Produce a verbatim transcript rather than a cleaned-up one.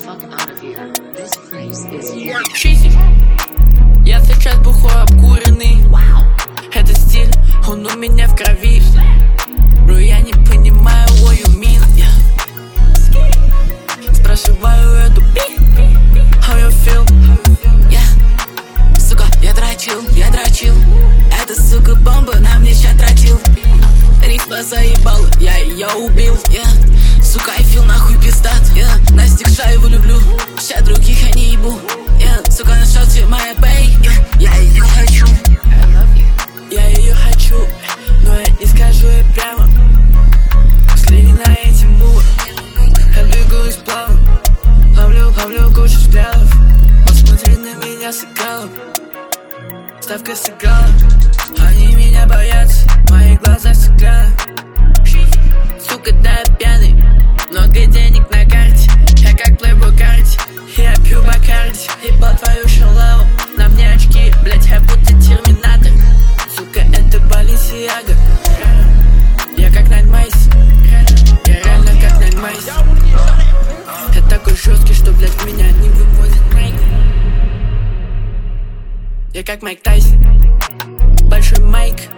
fuck out of here. This place is Шизи. Я сейчас бухой обкуренный. Это стиль, он у меня в крови. Бро, я не понимаю, what you mean, yeah. Спрашиваю эту пи, how you feel, yeah. Сука, я дрочил, я дрочил. Эта сука бомба на мне ща дрочил. Рифма заебала, я ее убил, yeah. Сука, I feel нахуй пиздат, yeah. Настик Шаеву люблю, ща других я не ебу, yeah. Сука, на шоте моя бэй, yeah. Я ее хочу, я ее хочу, но я не скажу ей прямо. Взгляни на эти мувы, я двигаюсь плавно. Ловлю, ловлю кучу взглядов. Посмотри на меня с экраном. Ставка сыграла. Они меня боятся, мои глаза стеклянны. Сука, да я пьяный, много денег на карте. Я как плейбой карте, я пью бакарди. Ебал твою шалаву, на мне очки, блять, я будто терминатор. Сука, это Баленсиага. Я как Найн Майс, я реально как Найн Майс. Я такой жесткий, что, блять, меня не вывозит майк. Я как Майк Тайсон, большой майк.